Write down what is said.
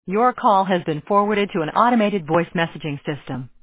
Your call has been forwarded to an automated voice messaging system.